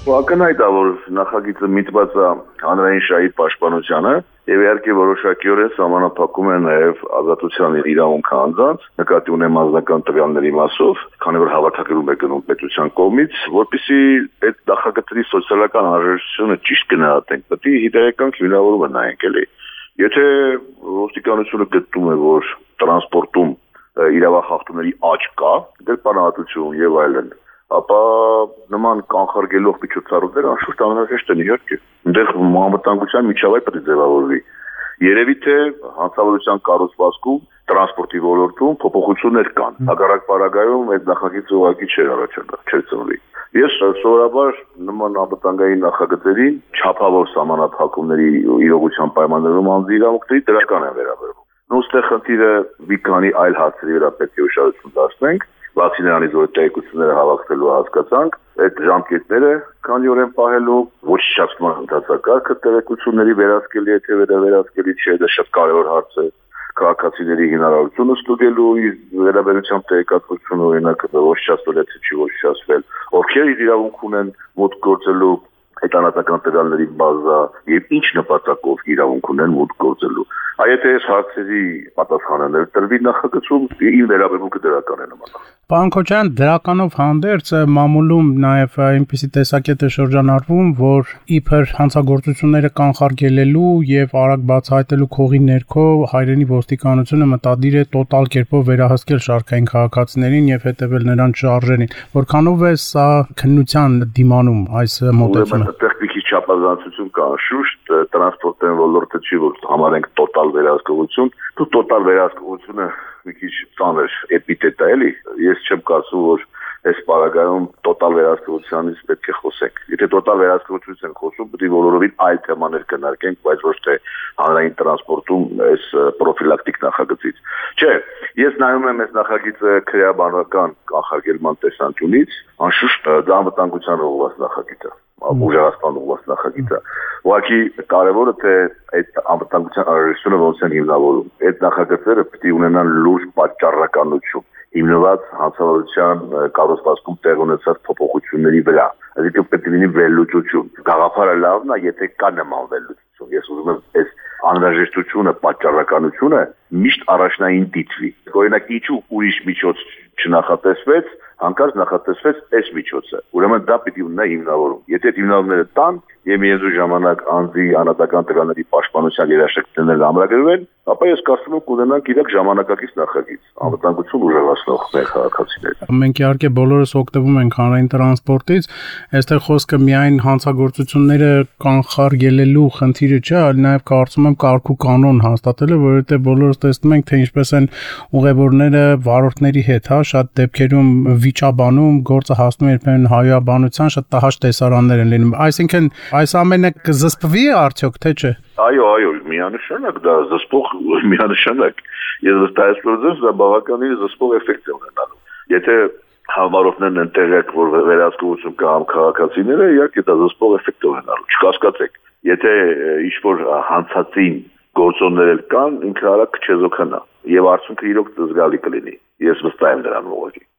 Ակնհայտ է, որ նախագիծը միտված է հանրային շահի պաշտպանությանը եւ իհարկե որոշակիորեն սահմանափակում է նաեւ ազատության իրավունքը անձանց, նկատի ունեմ անձնական տվյալների մասով, քանի որ հավաքագրում է գնում պետության կողմից, որպեսզի այդ նախագծերի սոցիալական անհրաժեշտությունը ճիշտ գնահատենք, պետք է հիդայական քննավորումը նայենք էլի։ Եթե ոստիկանությունը գտնում է, որ տրանսպորտում իրավախախտումների աճ կա, դեպանատություն եւ այլն, ապա նման կանխարգելող միջոցառումներ անշուշտ անհրաժեշտ են իհարկե։ Այնտեղ անվտանգության միջավայր պետք է ձևավորվի։ Երևի թե հանցավորության կառուցվածքում տրանսպորտի ոլորտում փոփոխություններ կան։ Հակառակ պարագայում այդ նախագիծը ուղղակի չէր առաջադրել, չէր ծնվի։ Ես սովորաբար նման անվտանգային նախագծերին չափավոր սահմանափակումների իրողության պայմաններում անձի իրավունքների դրական են վերաբերվում։ Նույնստեղ խնդիրը մի քանի այլ հարցերի վրա պետք է ուշադրություն դարձնենք, բացի նրանից, որ տեղեկությունները հավաքվելու հասկացանք, այդ ժամկետները քանիորեն պահելու, ոչնչացման ընդհանրակարգը տեղեկությունների վերահսկելի է թե վերահսկելի չէ, դա շատ կարևոր հարց է։ Քաղաքացիների հնարավորությունը ստուգելու վերաբերությամբ տեղեկատվությունը օրինակ ոչնչացվել է թե չի ոչնչացվել, ովքեր իրավունք ունեն մոտ գործելու այդ անհատական տվյալների բազա եւ ինչ նպատակով իրավունք ունեն մոտ գործելու։ Եթե այս հարցերի պատասխաններ տրվի նախագծում, իր վերաբերմունքը դրական է նմանա։ Պարոն Քոչարյան, դրականով հանդերձ մամուլում նաև այնպիսի տեսակետ է շրջանառվում, որ իբր հանցագործությունները կանխարգելելու եւ արագ բացահայտելու քողի ներքո հայրենի ոստիկանությունը մտադիր է տոտալ կերպով վերահսկել շարքային քաղաքացիներին եւ հետեւել նրանց շարժերին։ Որքանով է սա քննության դիմանում այս մոտեցումը։ Այդտեղ մի քիչ չափազանցություն կա, շուշտ տրանսպորտային ոլորտը չի, որ համարենք տոտալ վերահսկողություն, տոտալ վերահսկողությունը մի քիչ ծանր էպիթետ է, էլի։ Ես չեմ կարծում, որ այս պարագայում տոտալ վերահսկողությանից պետք է խոսենք։ Եթե տոտալ վերահսկողությունից ենք խոսում, պետք է բոլորովին այլ թեմաներ քննարկենք, բայց ոչ թե հանրային տրանսպորտում այս պրոֆիլակտիկ նախագծից։ Չէ, ես նայում եմ այս նախագիծը քրեաբանական կանխարգելման տեսանկյունից, անշուշտ դա անվտանգության ուղղված նախագիծ է, ուժեղացման ուղղված նախագիծ է։ Ուղղակի կարևորը թե այդ անվտանգության անհրաժեշտությունը ոնց են հիմնավորում։ Այդ նախագծերը պետք է ունենան լուրջ պատճառականություն, հիմնված հանցավորության կառուցվածքում տեղ ունեցած փոփոխությունների վրա։ Այսինքն պետք է լինի վերլուծություն։ Գաղափարը լավն է, եթե կա նման վերլուծություն։ Ես ուզում եմ այս անհրաժեշտությունը, պատճառականությունը միշտ առաջնային դիտվի։ Օրինակ, ինչու ուրիշ միջոց չնախատեսվեց, հանկարծ նախատեսվեց այս միջոցը։ Ուրեմն դա պիտի ունենա հիմնավորում։ Եթե հիմնավորումները տան եւ միևնույն ժամանակ անձի անհատական տվյալների պաշտպանության երաշխիքներն ամրագրվեն, ապա ես կարծում եմ կունենանք իրոք ժամանակակից նախագիծ, անվտանգություն ուժեղացնող մեր քաղաքացիներ։ Մենք իհարկե բոլորս օգտվում ենք հանրային տրանսպորտից, այստեղ խոսքը միայն հանցագործությունները կանխարգելելու խնդիրը չէ, այլ նաեւ կարծում եմ կարգ ու կանոն հաստատելը, որովհետեւ բոլորս տեսնում ենք, թե ինչպես են ուղևորները վարորդների հետ, շատ դեպքերում վիճաբանում, գործը հասնում է երբեմն հայաբանության, շատ տհաճ տեսարաններ են լինում։ Այսինքն այս ամենը կզսպվի արդյոք, թե չէ։ Այո, միանշանակ դա զսպող միանշանակ։ Ես վստահեցնում եմ, դա բավականին զսպող էֆեկտ է ունենալու։ Եթե համառողներն են տեղյակ, որ վերահսկողություն կա համ քաղաքացիները, իհարկե դա զսպող էֆեկտ է ունենալու։ Չկասկածեք։ Եթե ինչ-որ հանցածին գործոններ կան, ինքը արագ չեզոքանա եւ արդյունքը իրոք զգալի կլինի։ Ես վստահ եմ դրան ուղղակի։